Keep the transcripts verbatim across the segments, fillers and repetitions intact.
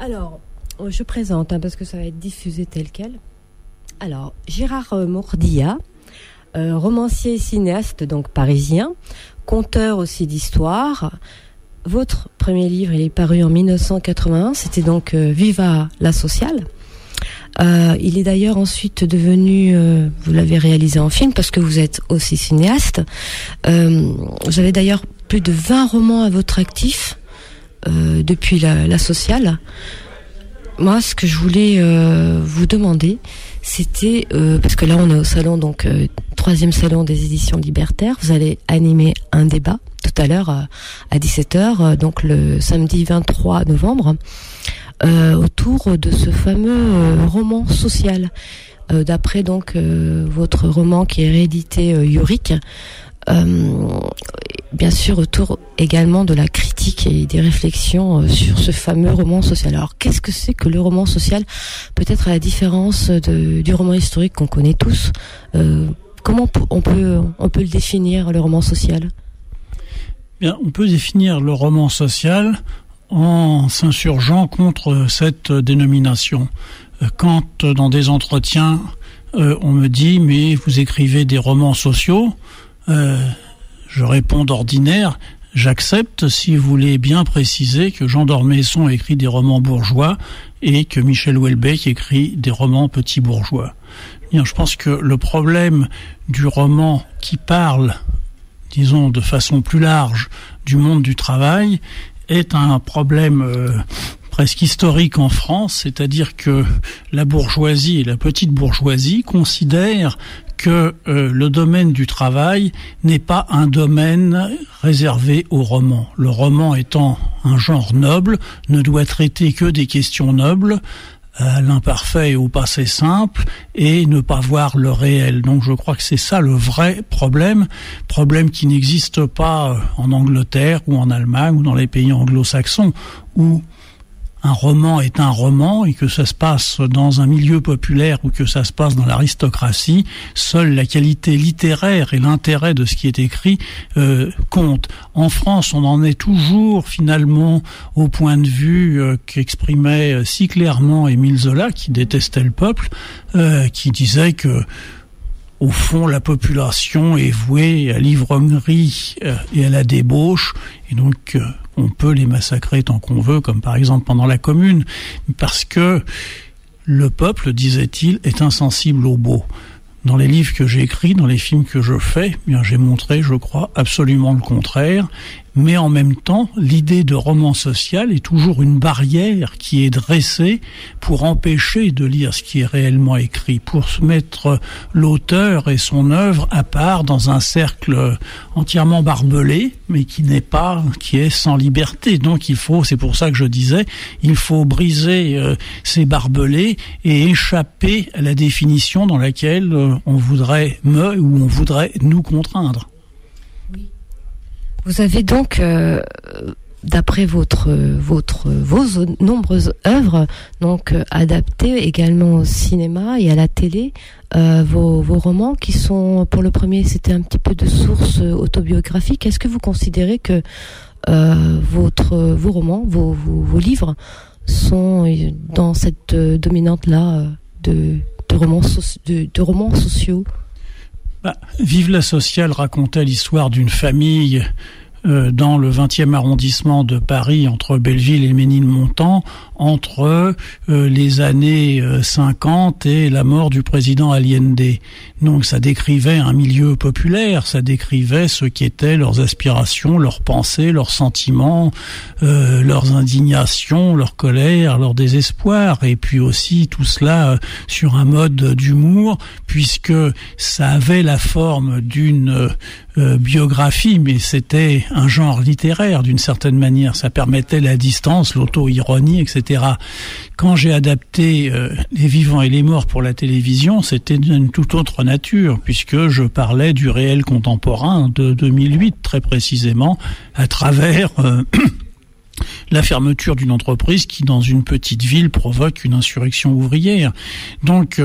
Alors, je présente, hein, parce que ça va être diffusé tel quel. Alors, Gérard Mordillat, euh, romancier et cinéaste, donc parisien, conteur aussi d'histoire. Votre premier livre, il est paru en dix-neuf cent quatre-vingt-un, c'était donc euh, Viva la sociale. Euh, il est d'ailleurs ensuite devenu, euh, vous l'avez réalisé en film parce que vous êtes aussi cinéaste. Euh, vous avez d'ailleurs plus de vingt romans à votre actif euh, depuis la, la sociale. Moi, ce que je voulais euh, vous demander, c'était, euh, parce que là on est au salon, donc euh, troisième salon des éditions libertaires, vous allez animer un débat tout à l'heure euh, à dix-sept heures, euh, donc le samedi vingt-trois novembre, euh, autour de ce fameux euh, roman social. Euh, d'après donc euh, votre roman qui est réédité euh, Yorick, euh, bien sûr autour également de la critique et des réflexions euh, sur ce fameux roman social. Alors qu'est-ce que c'est que le roman social? Peut-être à la différence de, du roman historique qu'on connaît tous, euh, comment on peut, on peut le définir, le roman social? Bien, on peut définir le roman social en s'insurgeant contre cette dénomination. Quand dans des entretiens euh, on me dit mais vous écrivez des romans sociaux, euh, je réponds d'ordinaire j'accepte si vous voulez bien préciser que Jean d'Ormesson écrit des romans bourgeois et que Michel Houellebecq écrit des romans petits bourgeois. Bien, je pense que le problème du roman qui parle, disons de façon plus large, du monde du travail est un problème euh, presque historique en France, c'est-à-dire que la bourgeoisie et la petite bourgeoisie considèrent que euh, le domaine du travail n'est pas un domaine réservé au roman. Le roman étant un genre noble, ne doit traiter que des questions nobles, à l'imparfait et au passé simple, et ne pas voir le réel. Donc je crois que c'est ça le vrai problème, problème qui n'existe pas en Angleterre ou en Allemagne ou dans les pays anglo-saxons, où un roman est un roman et que ça se passe dans un milieu populaire ou que ça se passe dans l'aristocratie, seule la qualité littéraire et l'intérêt de ce qui est écrit euh, comptent. En France, on en est toujours finalement au point de vue euh, qu'exprimait si clairement Émile Zola, qui détestait le peuple, euh, qui disait que au fond, la population est vouée à l'ivrognerie euh, et à la débauche, et donc euh, on peut les massacrer tant qu'on veut, comme par exemple pendant la Commune, parce que le peuple, disait-il, est insensible au beau. Dans les livres que j'ai écrits, dans les films que je fais, eh bien j'ai montré, je crois, absolument le contraire. Mais en même temps, l'idée de roman social est toujours une barrière qui est dressée pour empêcher de lire ce qui est réellement écrit, pour se mettre l'auteur et son œuvre à part dans un cercle entièrement barbelé, mais qui n'est pas, qui est sans liberté. Donc il faut, c'est pour ça que je disais, il faut briser euh, ces barbelés et échapper à la définition dans laquelle euh, on voudrait me ou on voudrait nous contraindre. Vous avez donc, euh, d'après votre, votre, vos nombreuses œuvres, donc euh, adaptées également au cinéma et à la télé, euh, vos, vos romans qui sont, pour le premier, c'était un petit peu de source autobiographique. Est-ce que vous considérez que euh, votre, vos romans, vos, vos, vos livres sont dans cette euh, dominante-là de, de, romans so- de, de romans sociaux? Bah, Vive la sociale racontait l'histoire d'une famille euh, dans le vingtième arrondissement de Paris, entre Belleville et Ménilmontant, entre euh, les années euh, cinquante et la mort du président Allende. Donc ça décrivait un milieu populaire, ça décrivait ce qu'étaient leurs aspirations, leurs pensées, leurs sentiments, euh, leurs indignations, leur colère, leur désespoir, et puis aussi tout cela euh, sur un mode d'humour, puisque ça avait la forme d'une euh, biographie, mais c'était un genre littéraire d'une certaine manière. Ça permettait la distance, l'auto-ironie, et cetera. Quand j'ai adapté euh, Les Vivants et les Morts pour la télévision, c'était d'une toute autre nature, puisque je parlais du réel contemporain de deux mille huit, très précisément, à travers euh, la fermeture d'une entreprise qui, dans une petite ville, provoque une insurrection ouvrière. Donc, euh,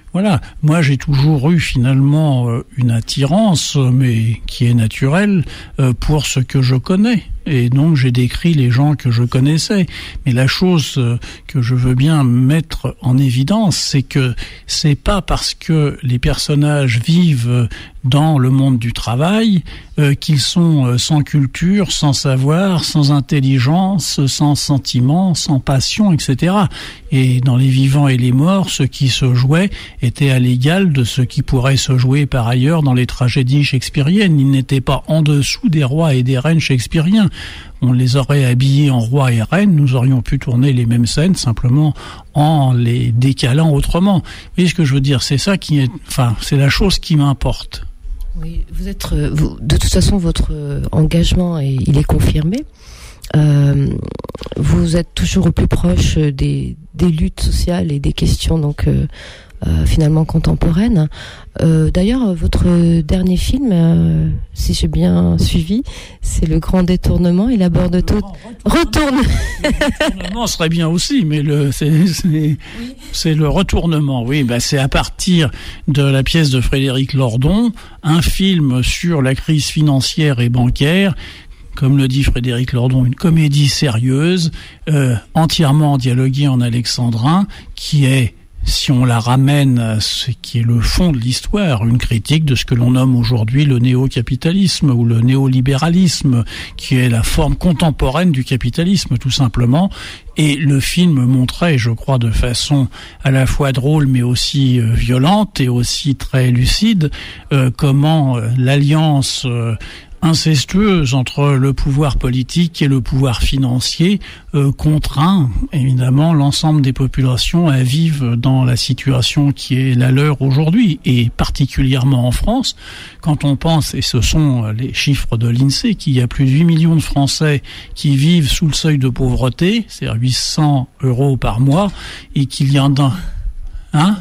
Voilà, moi j'ai toujours eu finalement euh, une attirance, mais qui est naturelle, euh, pour ce que je connais. Et donc j'ai décrit les gens que je connaissais. Mais la chose euh, que je veux bien mettre en évidence, c'est que c'est pas parce que les personnages vivent dans le monde du travail euh, qu'ils sont euh, sans culture, sans savoir, sans intelligence, sans sentiment, sans passion, et cetera. Et dans les vivants et les morts, ce qui se jouait était à l'égal de ce qui pourrait se jouer par ailleurs dans les tragédies shakespeariennes. Ils n'étaient pas en dessous des rois et des reines shakespeariens. On les aurait habillés en rois et reines, nous aurions pu tourner les mêmes scènes simplement en les décalant autrement. Vous voyez ce que je veux dire? C'est ça qui est, enfin, c'est la chose qui m'importe. Oui, vous êtes, vous, de toute façon, votre engagement, est, il est confirmé. Euh, vous êtes toujours au plus proche des, des luttes sociales et des questions donc euh, euh, finalement contemporaines. Euh, d'ailleurs, votre dernier film, euh, si j'ai bien suivi, c'est Le Grand Détournement. Il aborde tout. Retourne. Le retournement serait bien aussi, mais le c'est c'est, oui. c'est le retournement. Oui, ben c'est à partir de la pièce de Frédéric Lordon, un film sur la crise financière et bancaire. Comme le dit Frédéric Lordon, une comédie sérieuse, euh, entièrement dialoguée en alexandrin, qui est, si on la ramène à ce qui est le fond de l'histoire, une critique de ce que l'on nomme aujourd'hui le néo-capitalisme ou le néolibéralisme, qui est la forme contemporaine du capitalisme, tout simplement. Et le film montrait, je crois, de façon à la fois drôle, mais aussi euh, violente et aussi très lucide, euh, comment euh, l'alliance euh, incestueuse entre le pouvoir politique et le pouvoir financier euh, contraint évidemment l'ensemble des populations à vivre dans la situation qui est la leur aujourd'hui, et particulièrement en France, quand on pense, et ce sont les chiffres de l'INSEE, qu'il y a plus de huit millions de Français qui vivent sous le seuil de pauvreté, c'est-à-dire huit cents euros par mois, et qu'il y en a Hein?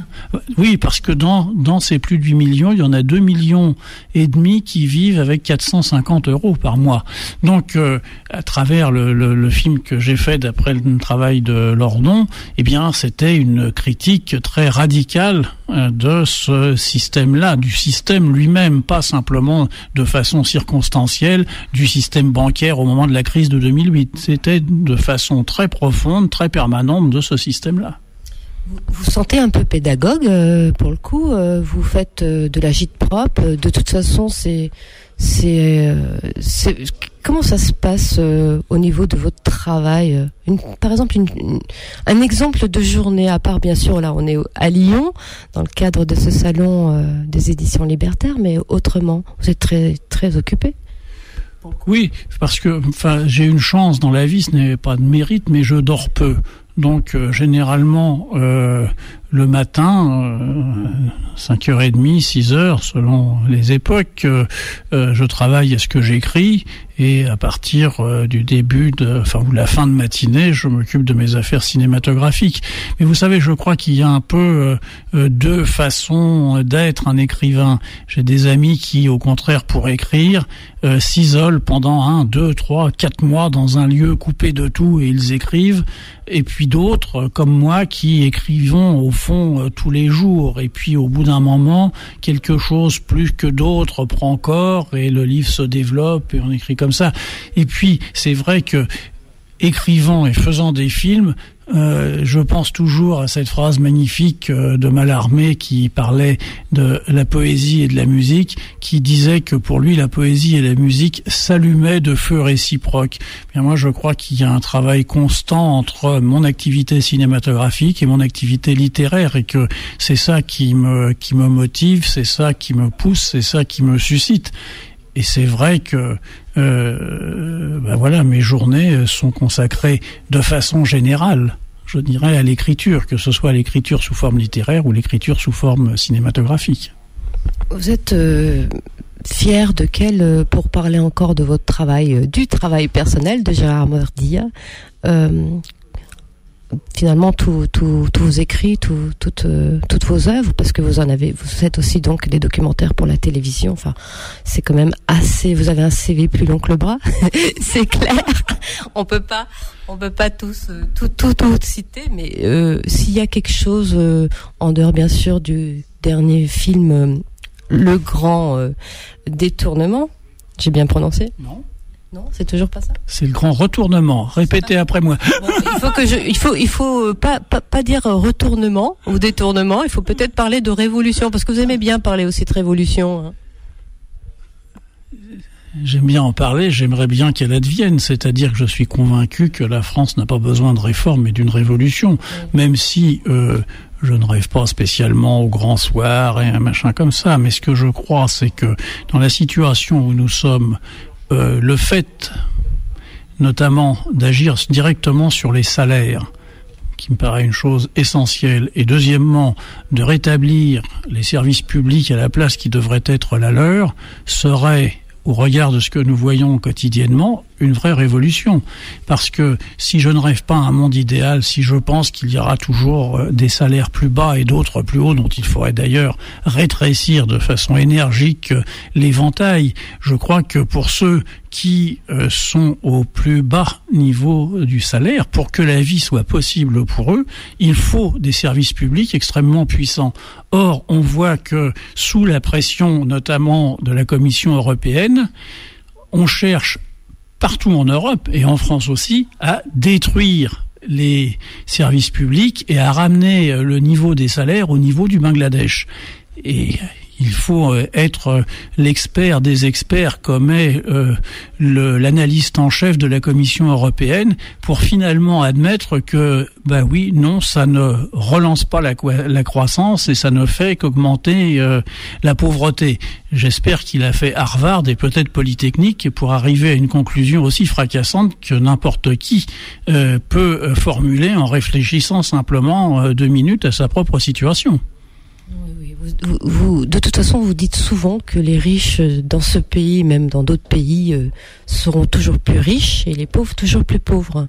Oui, parce que dans, dans ces plus de huit millions, il y en a deux millions et demi qui vivent avec quatre cent cinquante euros par mois. Donc, euh, à travers le, le, le film que j'ai fait d'après le travail de Lordon, eh bien, c'était une critique très radicale euh, de ce système-là, du système lui-même, pas simplement de façon circonstancielle, du système bancaire au moment de la crise de deux mille huit. C'était de façon très profonde, très permanente de ce système-là. Vous vous sentez un peu pédagogue euh, pour le coup, euh, vous faites euh, de la gîte propre, de toute façon c'est, c'est, euh, c'est comment ça se passe euh, au niveau de votre travail, une, par exemple une, une, un exemple de journée, à part bien sûr là on est à Lyon dans le cadre de ce salon euh, des éditions libertaires, mais autrement vous êtes très, très occupé. Oui, parce que enfin j'ai une chance dans la vie, ce n'est pas de mérite, mais je dors peu. Donc euh, généralement euh, le matin, euh, cinq heures trente, six heures selon les époques, euh, euh, je travaille à ce que j'écris, et à partir euh, du début de, enfin ou la fin de matinée, je m'occupe de mes affaires cinématographiques. Mais vous savez, je crois qu'il y a un peu euh, deux façons d'être un écrivain. J'ai des amis qui, au contraire, pour écrire, euh, s'isolent pendant un, deux, trois, quatre mois dans un lieu coupé de tout et ils écrivent. Et puis d'autres, comme moi, qui écrivons au fond euh, tous les jours. Et puis au bout d'un moment, quelque chose plus que d'autres prend corps et le livre se développe et on écrit comme ça. Et puis c'est vrai que écrivant et faisant des films, euh, je pense toujours à cette phrase magnifique euh, de Mallarmé qui parlait de la poésie et de la musique, qui disait que pour lui la poésie et la musique s'allumaient de feu réciproque. Bien, moi je crois qu'il y a un travail constant entre mon activité cinématographique et mon activité littéraire, et que c'est ça qui me qui me motive, c'est ça qui me pousse, c'est ça qui me suscite. Et c'est vrai que euh, ben voilà, mes journées sont consacrées de façon générale, je dirais, à l'écriture, que ce soit l'écriture sous forme littéraire ou l'écriture sous forme cinématographique. Vous êtes euh, fier de quel, pour parler encore de votre travail, euh, du travail personnel de Gérard Mordia, euh, finalement tous tout, tout vos écrits, tout, tout, euh, toutes vos œuvres, parce que vous en avez, vous faites aussi donc des documentaires pour la télévision. Enfin, c'est quand même assez. Vous avez un C V plus long que le bras, c'est clair. On peut pas, on peut pas tous euh, tout, tout, tout citer, mais euh, s'il y a quelque chose euh, en dehors, bien sûr, du dernier film, euh, Le Grand euh, Détournement. J'ai bien prononcé ? Non. Non, c'est toujours pas ça. C'est Le Grand Retournement. Répétez après moi. Bon, il faut que je, il faut, il faut pas, pas, pas dire retournement ou détournement. Il faut peut-être parler de révolution, parce que vous aimez bien parler aussi de révolution. Hein. J'aime bien en parler. J'aimerais bien qu'elle advienne. C'est-à-dire que je suis convaincu que la France n'a pas besoin de réforme, mais d'une révolution. Oui. Même si euh, je ne rêve pas spécialement au grand soir et un machin comme ça. Mais ce que je crois, c'est que dans la situation où nous sommes, Euh, le fait, notamment, d'agir directement sur les salaires, qui me paraît une chose essentielle, et deuxièmement, de rétablir les services publics à la place qui devrait être la leur, serait, au regard de ce que nous voyons quotidiennement, une vraie révolution. Parce que si je ne rêve pas à un monde idéal, si je pense qu'il y aura toujours des salaires plus bas et d'autres plus hauts, dont il faudrait d'ailleurs rétrécir de façon énergique l'éventail, je crois que pour ceux qui euh, sont au plus bas niveau du salaire, pour que la vie soit possible pour eux, il faut des services publics extrêmement puissants. Or, on voit que sous la pression notamment de la Commission européenne, on cherche partout en Europe et en France aussi à détruire les services publics et à ramener le niveau des salaires au niveau du Bangladesh. Et il faut être l'expert des experts comme est euh, le, l'analyste en chef de la Commission européenne pour finalement admettre que, bah oui, non, ça ne relance pas la, la croissance et ça ne fait qu'augmenter euh, la pauvreté. J'espère qu'il a fait Harvard et peut-être Polytechnique pour arriver à une conclusion aussi fracassante que n'importe qui euh, peut formuler en réfléchissant simplement euh, deux minutes à sa propre situation. Oui, oui. Vous, vous, de toute façon, vous dites souvent que les riches dans ce pays, même dans d'autres pays, euh, seront toujours plus riches et les pauvres toujours plus pauvres.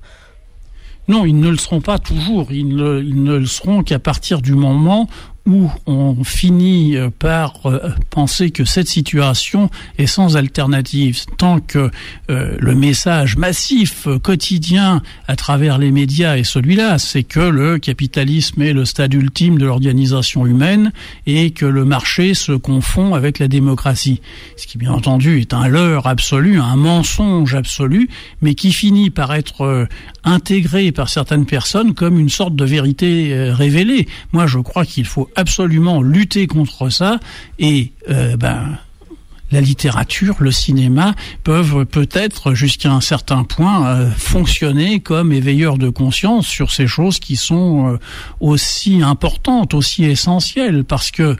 Non, ils ne le seront pas toujours. Ils ne, ils ne le seront qu'à partir du moment où on finit par euh, penser que cette situation est sans alternative. Tant que euh, le message massif, euh, quotidien, à travers les médias est celui-là, c'est que le capitalisme est le stade ultime de l'organisation humaine et que le marché se confond avec la démocratie. Ce qui, bien entendu, est un leurre absolu, un mensonge absolu, mais qui finit par être euh, intégré par certaines personnes comme une sorte de vérité euh, révélée. Moi, je crois qu'il faut absolument lutter contre ça et euh, ben la littérature, le cinéma peuvent peut-être jusqu'à un certain point euh, fonctionner comme éveilleurs de conscience sur ces choses qui sont euh, aussi importantes, aussi essentielles, parce que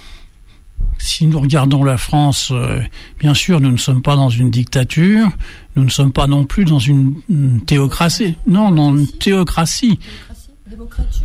si nous regardons la France, euh, bien sûr, nous ne sommes pas dans une dictature, nous ne sommes pas non plus dans une, une théocratie. Non, dans une théocratie. Démocrature ?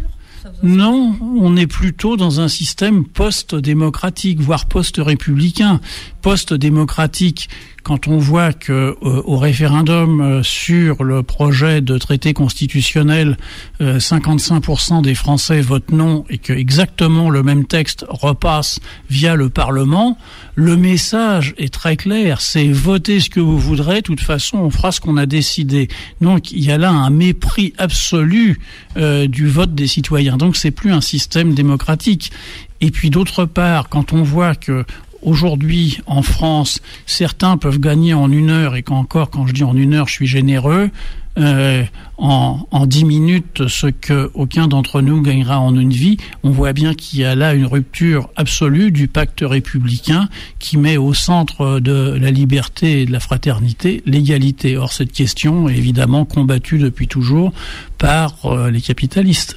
Non, on est plutôt dans un système post-démocratique, voire post-républicain. Post-démocratique, quand on voit que euh, au référendum euh, sur le projet de traité constitutionnel, euh, cinquante-cinq pour cent des Français votent non et que exactement le même texte repasse via le Parlement, le message est très clair, c'est votez ce que vous voudrez, de toute façon on fera ce qu'on a décidé. Donc il y a là un mépris absolu euh, du vote des citoyens. Donc c'est plus un système démocratique. Et puis d'autre part, quand on voit que aujourd'hui, en France, certains peuvent gagner en une heure, et qu'encore, quand je dis en une heure, je suis généreux, euh, en, en dix minutes, ce que aucun d'entre nous gagnera en une vie, on voit bien qu'il y a là une rupture absolue du pacte républicain qui met au centre de la liberté et de la fraternité l'égalité. Or, cette question est évidemment combattue depuis toujours par euh, les capitalistes.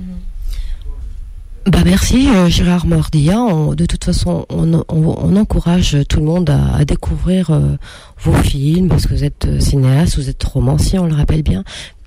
Bah merci euh, Gérard Mordia. On, de toute façon, on, on, on encourage tout le monde à, à découvrir euh, vos films parce que vous êtes cinéaste, vous êtes romancier, on le rappelle bien.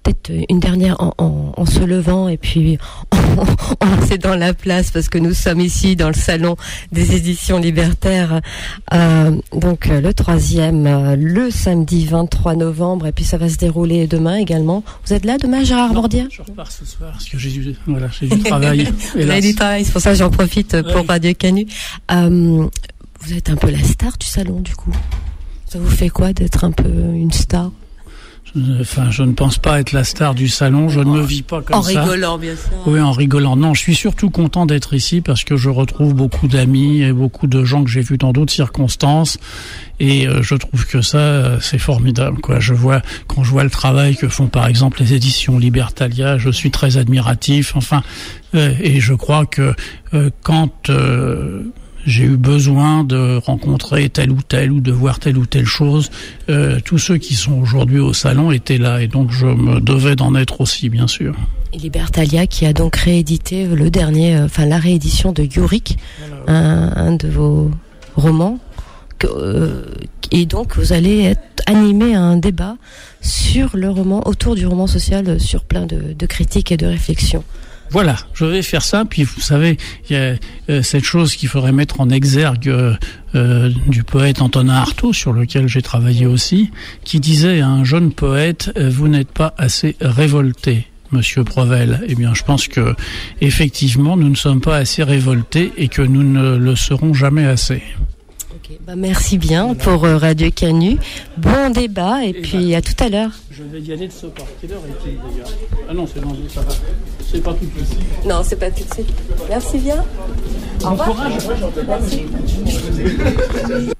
peut-être une dernière en, en, en se levant et puis en, en cédant la place parce que nous sommes ici dans le salon des éditions libertaires. Euh, donc le troisième, euh, le samedi vingt-trois novembre, et puis ça va se dérouler demain également. Vous êtes là demain, Gérard Mordia? Je repars ce soir parce que j'ai du, voilà, j'ai du travail. Vous avez du travail, c'est pour ça que j'en profite pour ouais. Radio Canu. Euh, vous êtes un peu la star du salon du coup. Ça vous fait quoi d'être un peu une star? Enfin, je ne pense pas être la star du salon, je ne me vis pas comme en ça. En rigolant, bien sûr. Oui, en rigolant. Non, je suis surtout content d'être ici parce que je retrouve beaucoup d'amis et beaucoup de gens que j'ai vus dans d'autres circonstances. Et euh, je trouve que ça, c'est formidable, quoi. Je vois, quand je vois le travail que font, par exemple, les éditions Libertalia, je suis très admiratif. Enfin, euh, et je crois que euh, quand... Euh, j'ai eu besoin de rencontrer telle ou telle ou de voir telle ou telle chose. Euh, tous ceux qui sont aujourd'hui au salon étaient là et donc je me devais d'en être aussi, bien sûr. Et Libertalia qui a donc réédité le dernier, enfin la réédition de Yorick, un, un de vos romans. Que, euh, et donc vous allez être animé à un débat sur le roman, autour du roman social, sur plein de, de critiques et de réflexions. Voilà, je vais faire ça. Puis vous savez, il y a euh, cette chose qu'il faudrait mettre en exergue euh, euh, du poète Antonin Artaud, sur lequel j'ai travaillé aussi, qui disait à un jeune poète euh, « Vous n'êtes pas assez révolté, Monsieur Provel ». Eh bien, je pense que effectivement, nous ne sommes pas assez révoltés et que nous ne le serons jamais assez. Okay, bah merci bien voilà. pour euh, Radio Canu. Bon débat et, et puis bah, à tout à l'heure. Je vais y aller de ce part. Quelle heure est-il d'ailleurs? Ah non, c'est dans ça va. C'est pas tout de suite. Non, c'est pas tout de suite. Merci bien. Au revoir. Bon courage. Merci.